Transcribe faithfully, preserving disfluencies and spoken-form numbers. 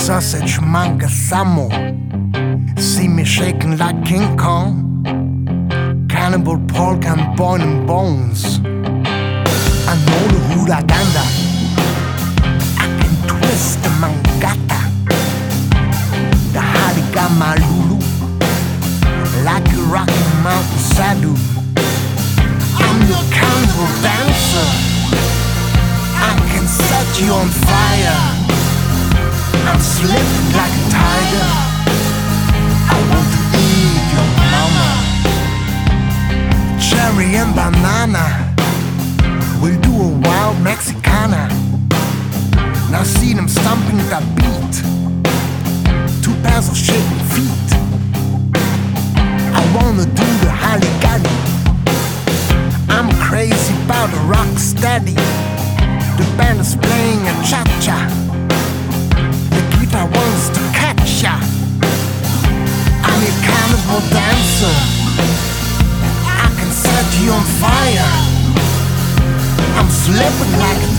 sausage, manga, samo. See me shaking like King Kong. Cannibal pork and boiling bones. I know the huraganda. I can twist the mangata. The harigama lulu. Like a rocky mountain sadu. I'm the cannibal dancer. I can set you on fire. I'm slipping like a tiger. I want to eat your mama. Cherry and banana. We'll do a wild Mexicana. Now see them stomping that beat. Two pairs of shaking feet. I wanna do the Haligani. I'm crazy about the rock steady. The band is playing a cha-cha. The guitar wants to catch ya. I'm a cannibal dancer. I can set you on fire. I'm slipping like a